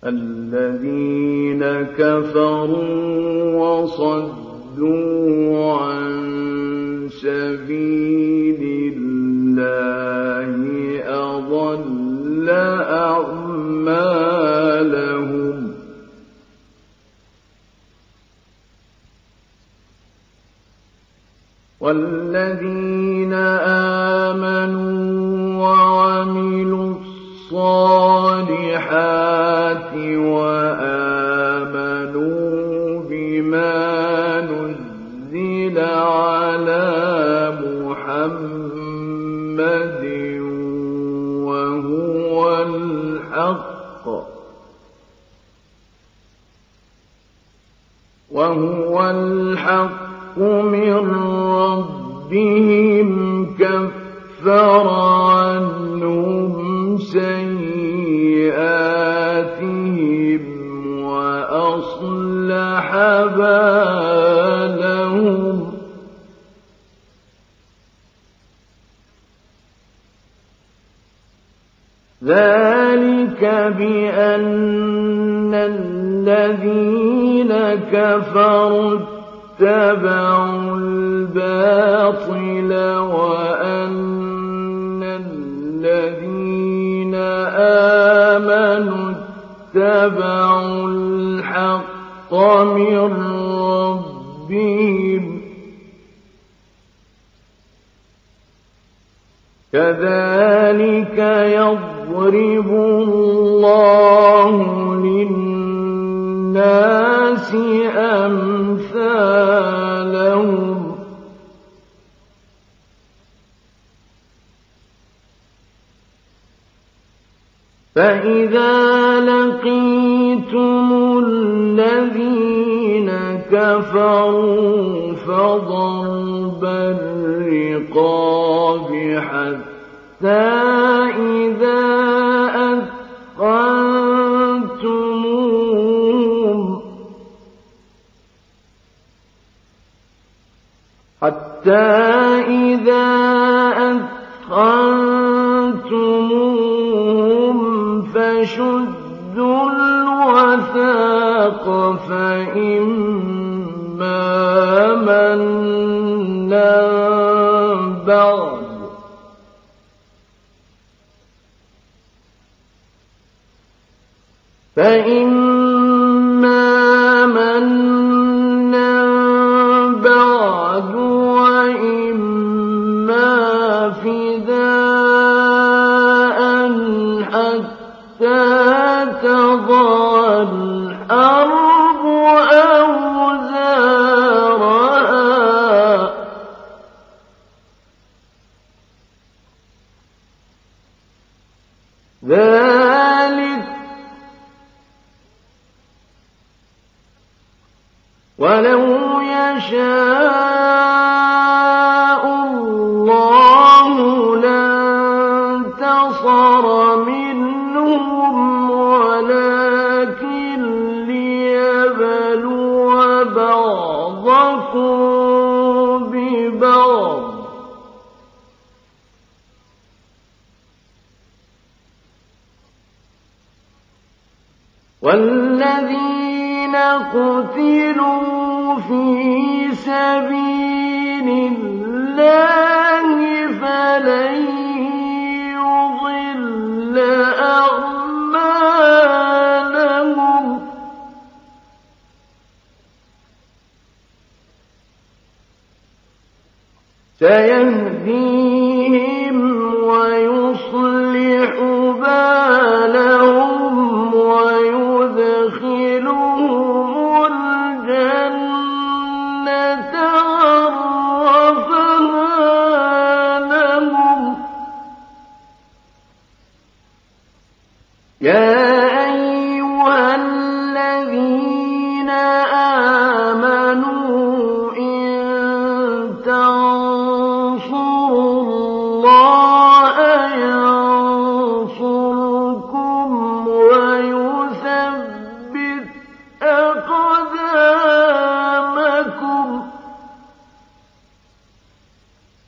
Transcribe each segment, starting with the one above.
الذين كفروا وصدوا عن سبيل الله أضل أعمالهم والذين آمنوا وعملوا الصالحات وآمنوا بما نزل على محمد وهو الحق من ربهم كفر عنهم سيئاتهم وأصلح بالهم ذلك بأن الذين كفروا اتبعوا الباطل وأن الذين آمنوا اتبعوا الحق من ربهم كذلك يضرب الله للناس أمثالهم فإذا لقيتم الذين كفروا فضرب الرقاب حتى إذا أثخنتموهم فشدوا الوثاق فإما منا بعد وإما فداء حتى تضع الحرب أوزارها ذلك ولو يشاء الله لانتصر منهم ولكن ليبلو بعضكم ببعض والذين قتلوا في سبيل الله فلن يضل أعمالهم سيهديهم ويصلح بالهم ويدخلهم الجنة عرفها لهم يا أيها الذين آمنوا إن تنصروا الله ينصركم ويثبت أقدامكم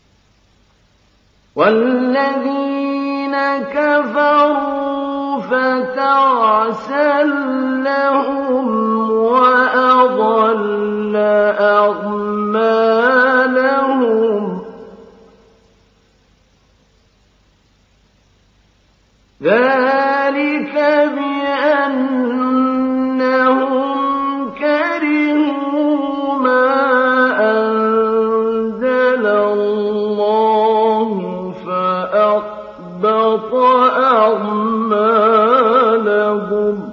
والذين كفروا تعسا لهم وأضل أعمالهم ذلك بأنهم كرهوا ما أنزل الله فأحبط أعمالهم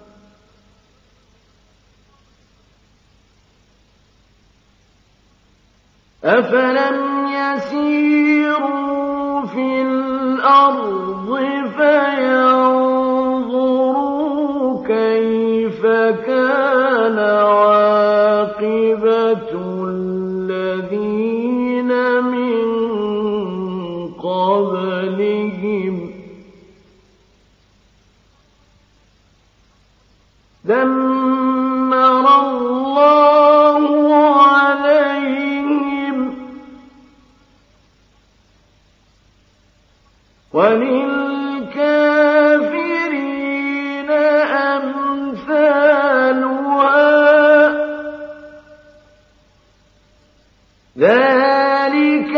أفلم يسيروا في الأرض فينظروا كيف كان عاقبة الذين من قبلهم دمر الله عليهم وللكافرين أمثالها ذلك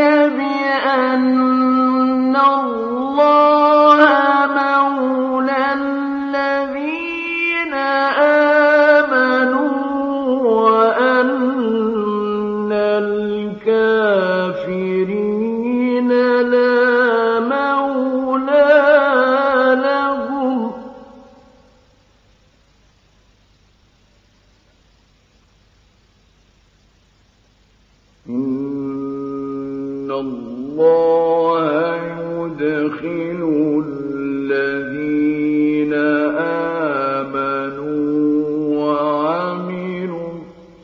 بأن الله مولى الذين آمنوا وأن الكافرين لا مولى لهم إن الله يدخل الذين آمنوا وعملوا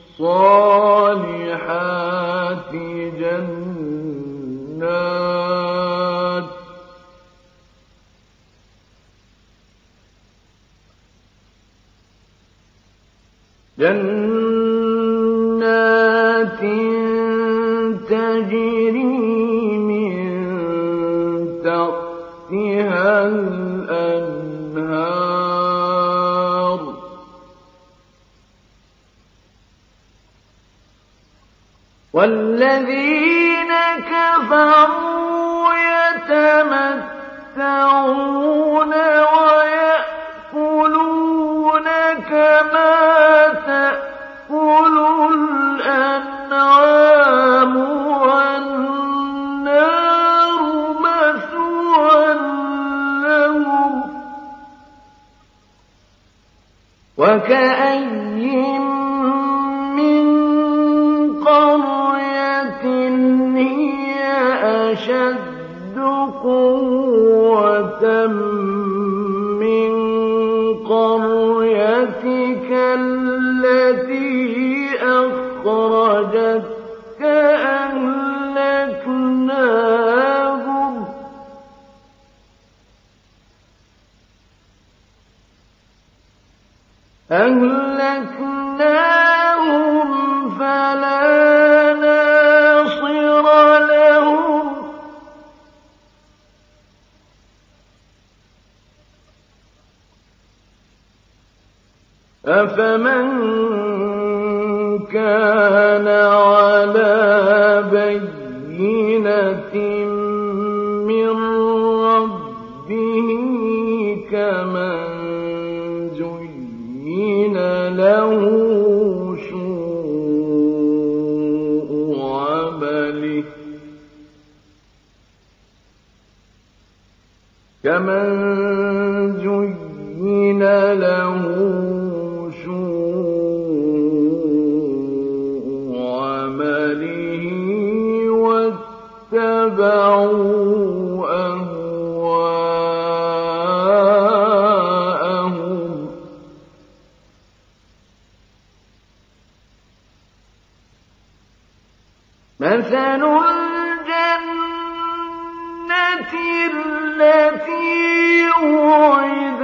الصالحات جنات تجري من تحتها الأنهار والذين كفروا يتمتعون ويأكلون كما تأكل الأنعام والنار مثوى لهم وكأين من قرية هي أشد قوة من قريتك التي أخرجتك أهلكناهم فلا ناصر لهم أفمن كان على بينة من ربه كمن زين له سوء عمله واتبعوا أهواءهم مثل الجنة التي وعد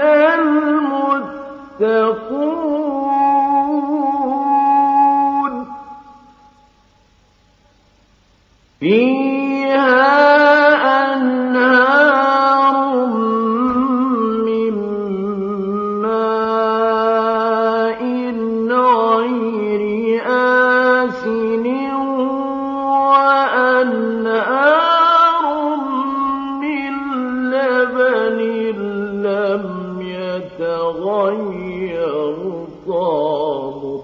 المتقون فيها أنهار من يتغير طعمه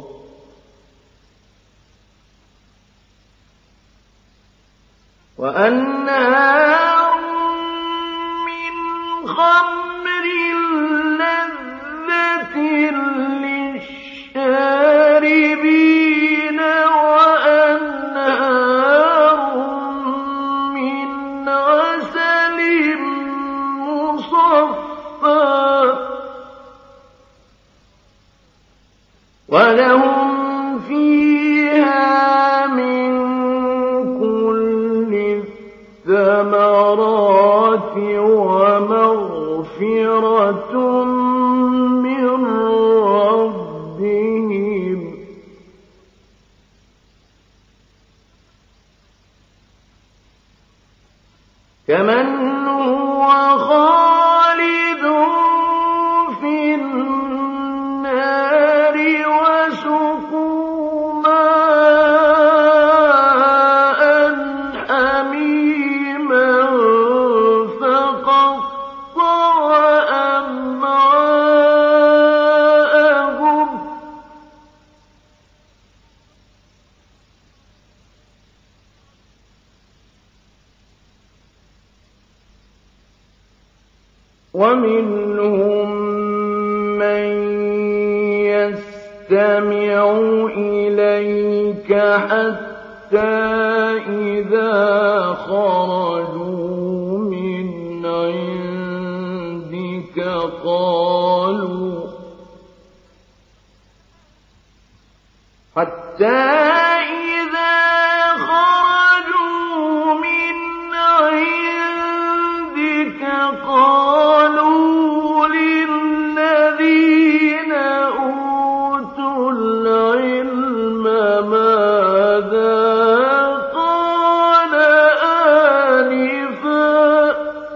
وأنهار من خمر لذة للشاربين وأنهار من عسل مصفى ولهم فيها من كل الثمرات ومغفرة من ربهم كمن هو خالد في النار وسقوا ماء حميما فقطع أمعاءهم ومنهم من يستمع إليك حتى إذا خرجوا من عندك قالوا للذين أوتوا العلم ماذا قال آنفا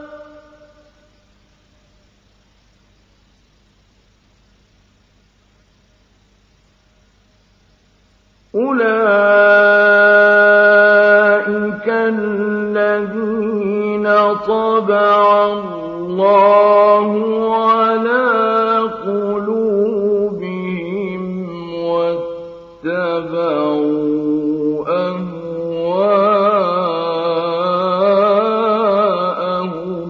أولئك الذين طبع الله على قلوبهم واتبعوا أهواءهم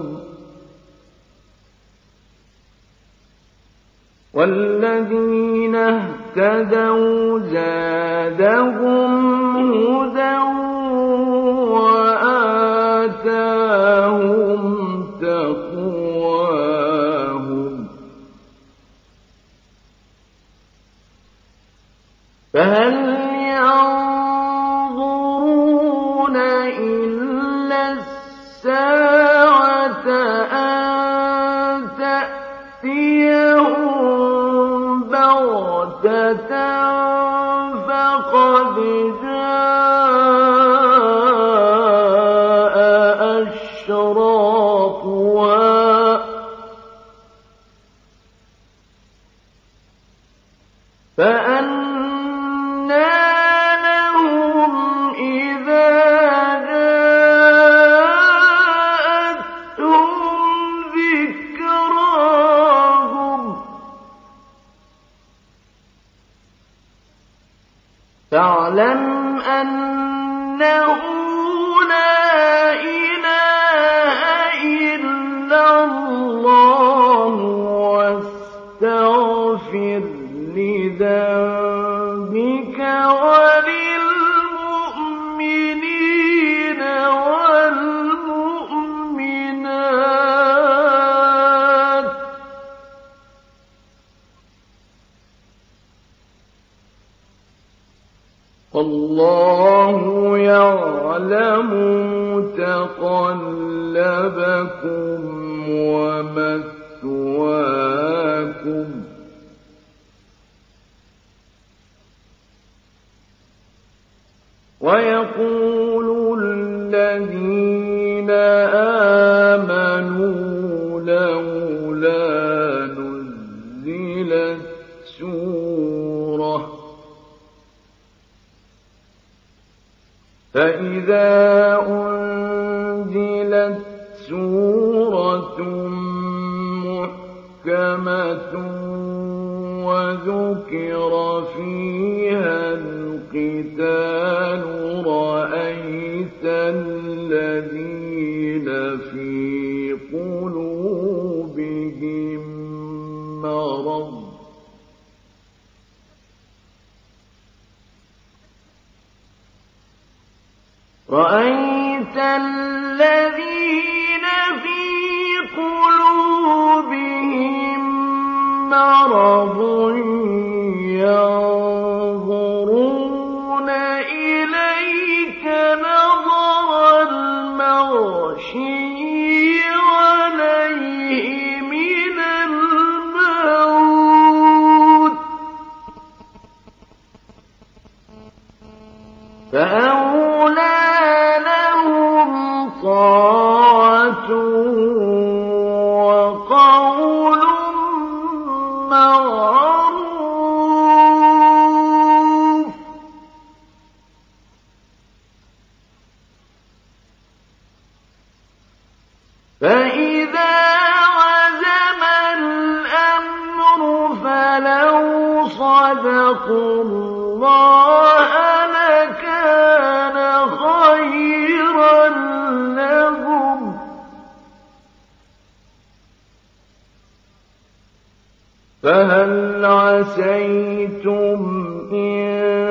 والذين اهتدوا زادهم هدى وآتاهم تقواهم فهل ينظرون إلا الساعة أن تأتيهم بغتة فقد جاء أشراطها فأنى لهم إذا جاءتهم ذكراهم فاعلم أنه لا إله إلا الله واستغفر لذنبك وللمؤمنين والمؤمنات والله يعلم متقلبكم ومثواكم ويقول الذين آمنوا لولا نزلت سورة فإذا أنزلت سورة محكمة مُحْكَمَةٌ وَذُكِرَ فِيهَا الْقِتَالُ رَأَيْتَ الَّذِينَ فِي قُلُوبِهِم مَّرَضٌ يَنظُرُونَ إِلَيْكَ نَظَرَ الْمَغْشِيِّ عَلَيْهِ مِنَ الْمَوْتِ فَأَوْلَىٰ لَهُمْ طَاعَةٌ وَقَوْلٌ مَّعْرُوفٌ فَإِذَا عَزَمَ الْأَمْرُ فَلَوْ صَدَقُوا اللَّهَ لَكَانَ خَيْرًا لَّهُمْ فَهَلْ عَسَيْتُمْ إِن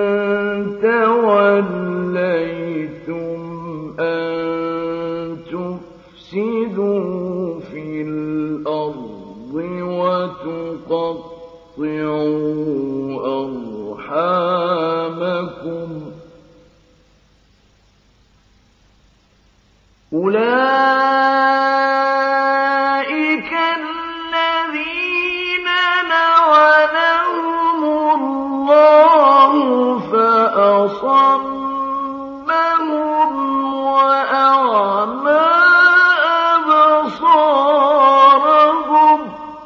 تَوَلَّيْتُمْ أَن تُفْسِدُوا فِي الْأَرْضِ وَتُقَطِّعُوا أَرْحَامَكُمْ أُولَٰئِكَ الَّذِينَ لَعَنَهُمُ اللَّهُ فَأَصَمَّهُمْ وَأَعْمَىٰ أَبْصَارَهُمْ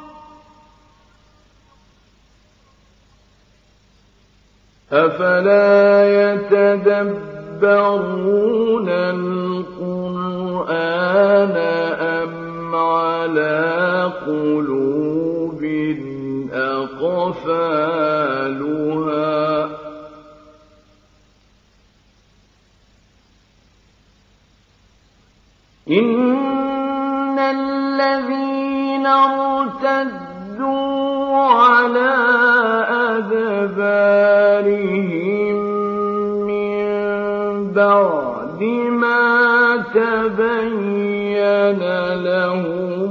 أَفَلَا يَتَدَبَّرُونَ الْقُرْآنَ أَمْ عَلَىٰ قُلُوبٍ أَقْفَالُهَا إِنَّ الَّذِينَ ارْتَدُّوا عَلَىٰ أَدْبَارِهِم مِّن بَعْدِ مَا تَبَيَّنَ لَهُمُ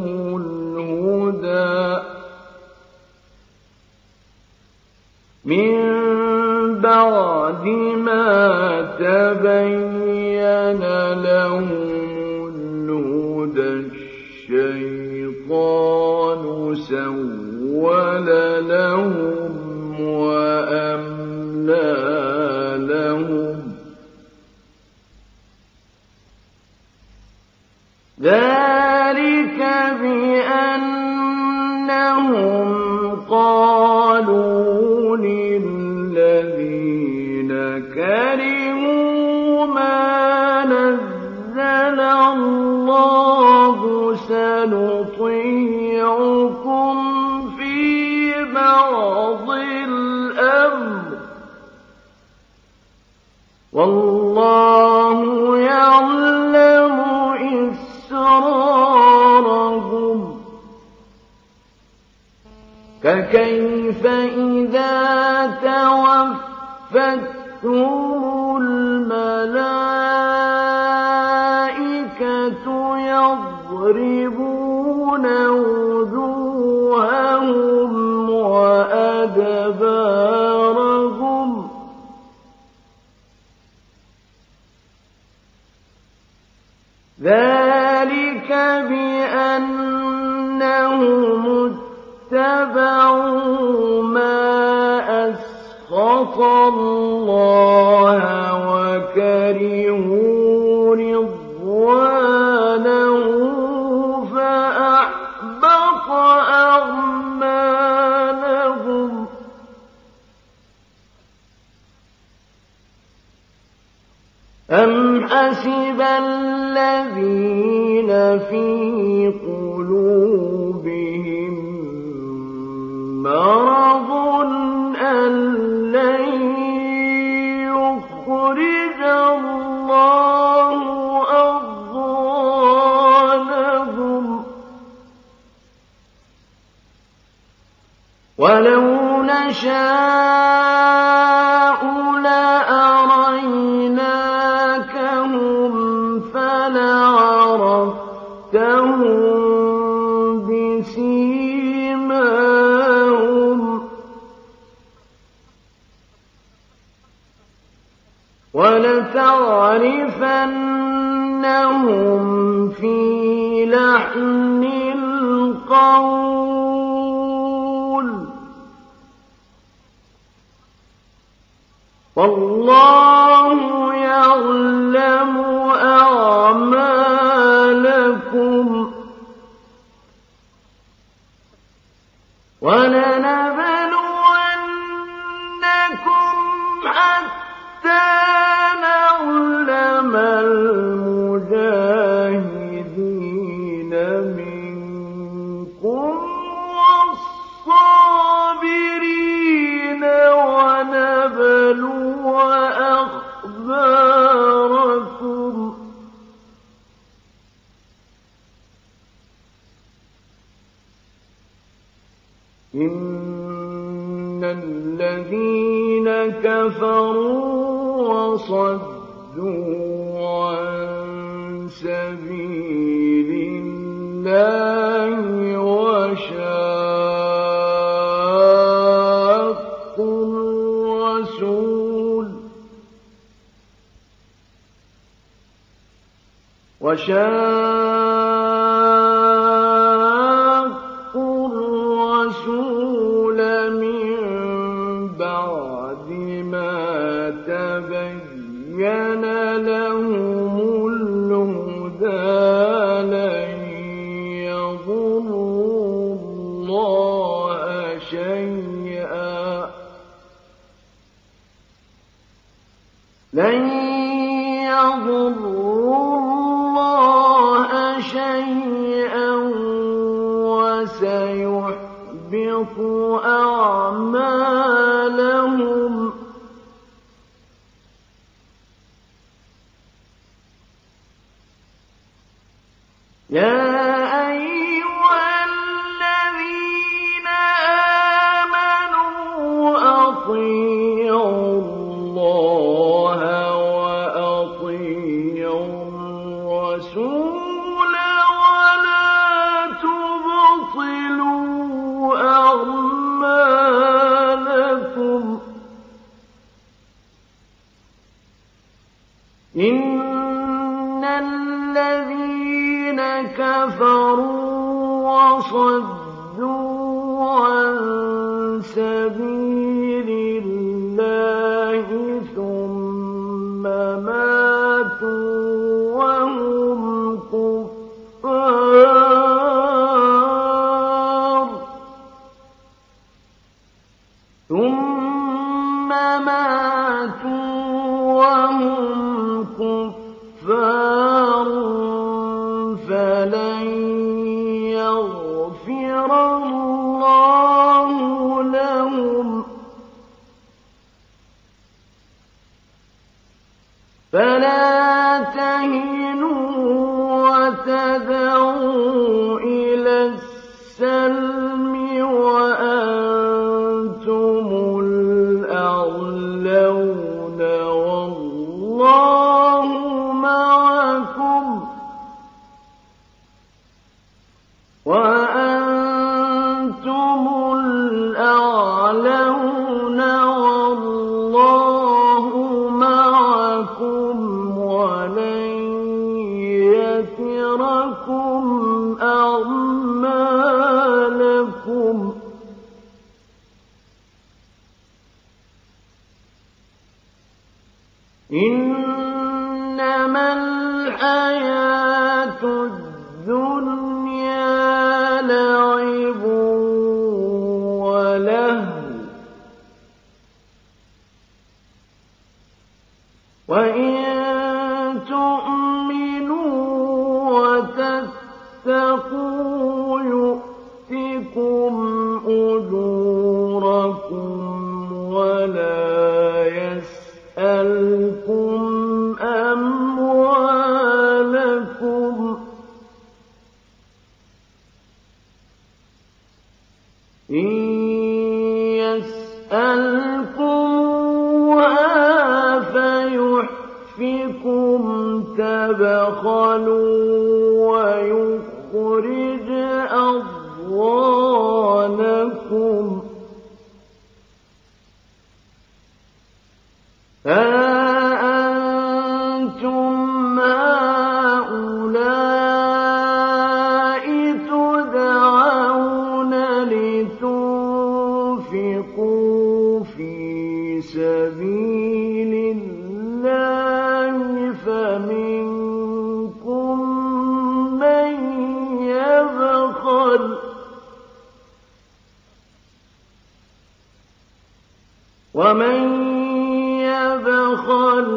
الْهُدَى الشَّيْطَانُ سَوَّلَ لَهُمْ وَأَمْلَىٰ لَهُمْ ذَٰلِكَ بِأَنَّهُمْ قَالُوا لِلَّذِينَ كَرِهُوا مَا نَزَّلَ اللَّهُ سَنُطِيعُكُمْ فِي بَعْضِ الْأَمْرِ وَاللَّهُ يَعْلَمُ إِسْرَارَهُمْ فَكَيْفَ إِذَا تَوَفَّتْهُمُ الْمَلَائِكَةُ يَضْرِبُونَ وُجُوهَهُمْ وَأَدْبَارَهُمْ ذَلِكَ بِأَنَّهُمُ اتَّبَعُوا مَا أَسْخَطَ اللَّهَ وَكَرِهُوا رِضْوَانَهُ فَأَحْبَطَ أَعْمَالَهُمْ أَمْ حَسِبَ الَّذِينَ فِي قُلُوبِهِم وَلَوْ نَشَاءُ لَأَرَيْنَاكَهُمْ فَلَعَرَفْتَهُم بِسِيمَاهُمْ وَلَتَعْرِفَنَّهُمْ فِي لَحْنِ الْقَوْلِ ۚ وَاللَّهُ يَعْلَمُ أَعْمَالَكُمْ ۚ وَلَنَبْلُوَنَّكُمْ حَتَّىٰ نَعْلَمَ الْمُجَاهِدِينَ مِنكُمْ وَالصَّابِرِينَ وَنَبْلُوَ أَخْبَارَكُمْ ۚ إِنَّ الَّذِينَ كَفَرُوا وَصَدُّوا عَن سَبِيلِ اللَّهِ وَشَاقُّوا الرَّسُولَ مِن بَعْدِ مَا تَبَيَّنَ لَهُمُ الْهُدَىٰ لَن يَضُرُّوا اللَّهَ شَيْئًا وَسَيُحْبِطُ أَعْمَالَهُمْ ۚ يَا أَيُّهَا الَّذِينَ آمَنُوا أَطِيعُوا اللَّهَ وَأَطِيعُوا الرَّسُولَ وَلَا تُبْطِلُوا أَعْمَالَكُمْ ۚ إِنَّ الَّذِينَ كَفَرُوا وَصَدُّوا عَن سَبِيلِ اللَّهِ ثُمَّ مَاتُوا وَهُمْ كُفَّارٌ فَلَن يَغْفِرَ اللَّهُ لَهُمْ ۖ فَلَا تَهِنُوا وَتَدْعُوا إِلَى السَّلْمِ وَأَنتُمُ الْأَعْلَوْنَ وَاللَّهُ مَعَكُمْ وَلَن يَتِرَكُمْ أَعْمَالَكُمْ ۚ إِنَّمَا الْحَيَاةُ الدُّنْيَا لَعِبٌ وَلَهْوٌ ۚ وَإِن تُؤْمِنُوا وَتَتَّقُوا يُؤْتِكُمْ أُجُورَكُمْ وَلَا يَسْأَلْكُمْ أَمْوَالَكُمْ ۖ إِن أنفقوا في سبيل الله فمنكم من يبخل ومن يبخل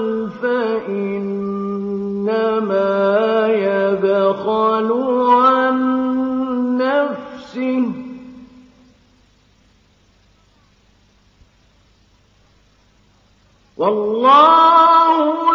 فإنما يبخل عن نفسه والله